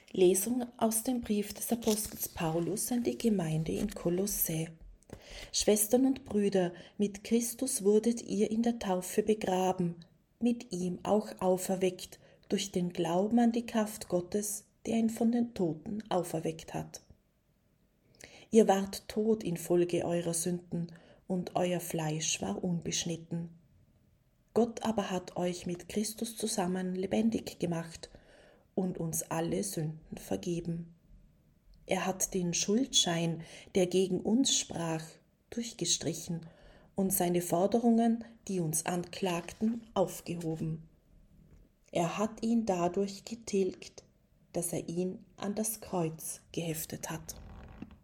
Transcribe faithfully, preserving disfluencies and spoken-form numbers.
Lesung aus dem Brief des Apostels Paulus an die Gemeinde in Kolossä. Schwestern und Brüder, mit Christus wurdet ihr in der Taufe begraben, mit ihm auch auferweckt, durch den Glauben an die Kraft Gottes, der ihn von den Toten auferweckt hat. Ihr wart tot infolge eurer Sünden, und euer Fleisch war unbeschnitten. Gott aber hat euch mit Christus zusammen lebendig gemacht und uns alle Sünden vergeben. Er hat den Schuldschein, der gegen uns sprach, durchgestrichen und seine Forderungen, die uns anklagten, aufgehoben. Er hat ihn dadurch getilgt, dass er ihn an das Kreuz geheftet hat.